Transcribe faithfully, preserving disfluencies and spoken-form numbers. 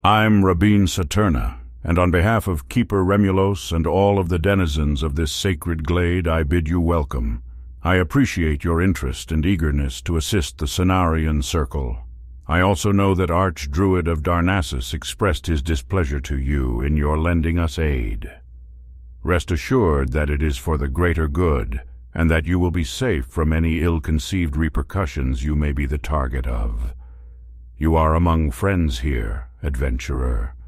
I'm Rabin Saturna, and on behalf of Keeper Remulos and all of the denizens of this sacred glade, I bid you welcome. I appreciate your interest and eagerness to assist the Cenarian Circle. I also know that Archdruid of Darnassus expressed his displeasure to you in your lending us aid. Rest assured that it is for the greater good, and that you will be safe from any ill-conceived repercussions you may be the target of. You are among friends here, adventurer,